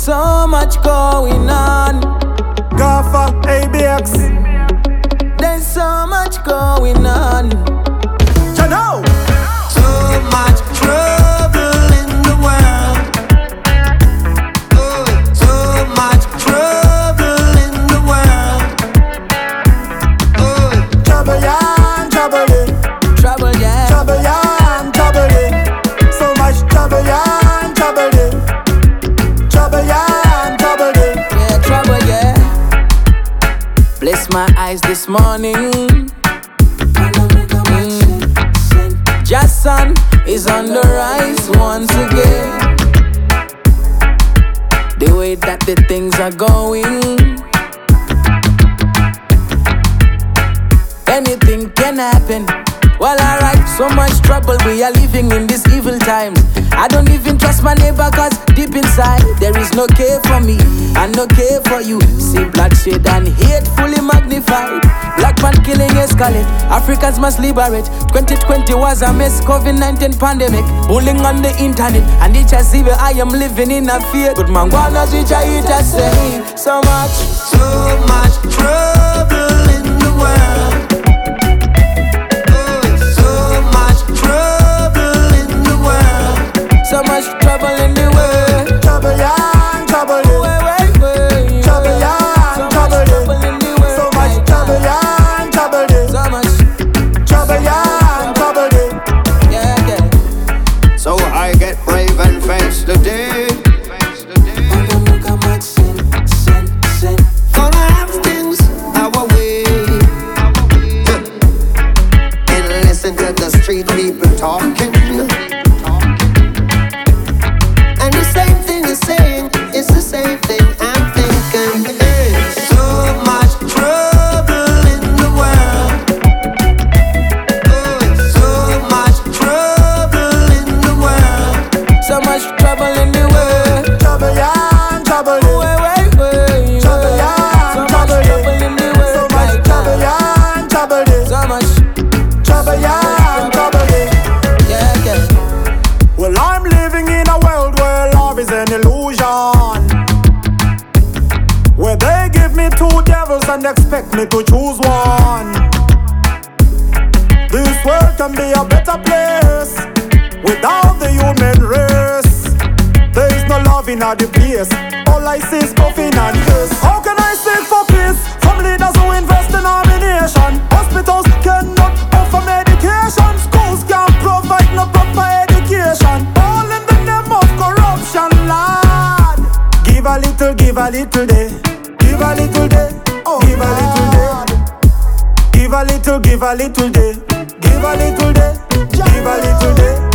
so much going on. Gaffer, ABX. There's so much going on. Chano. So much trouble in the world. So much trouble in the world. Trouble, yeah, trouble, Trouble, yeah. trouble, yeah, trouble. So much trouble, yeah, trouble. Trouble, yeah, trouble. Yeah, trouble, yeah. Bless my eyes this morning. Jason is on the rise once again. The way that the things are going, anything can happen. Well, alright, so much trouble, we are living in these evil times. I don't even trust my neighbor, cause deep inside there is no care for me and no care for you. See bloodshed and hate fully magnified. Black man killing escalate, Africans must liberate. 2020 was a mess, COVID-19 pandemic. Bullying on the internet, and each as evil I am living in a fear. Good man, guanas which I eat a say. So much trouble in the world. So much trouble in the world. Trouble, yeah, trouble. Trouble, yeah, trouble. So much trouble, yeah, trouble. So much trouble, yeah, trouble. yeah, yeah. So I get brave and face the day. Gonna have things our way. And listen to the street people talking. And the same thing is saying, it's the same thing I'm thinking. So much trouble in the world. So much trouble in the world. So much trouble in the world. Trouble, yeah, trouble. Trouble, yeah, So much trouble. trouble in the world. So much trouble, yeah, trouble. So much Trouble, yeah, trouble. yeah, yeah. Well, I'm living in a world where love is an illusion, where they give me two devils and expect me to choose one. This world can be a better place without the human race. There is no love in the place. All I see is coffin and piss. How can I seek for peace from leaders who invest in our nation? Hospitals cannot offer medication. Schools can't provide no proper education. All in the name of corruption, lad. Give a little day. Give a little day. Give a little day. Give a little day. Give a little day. Give a little day.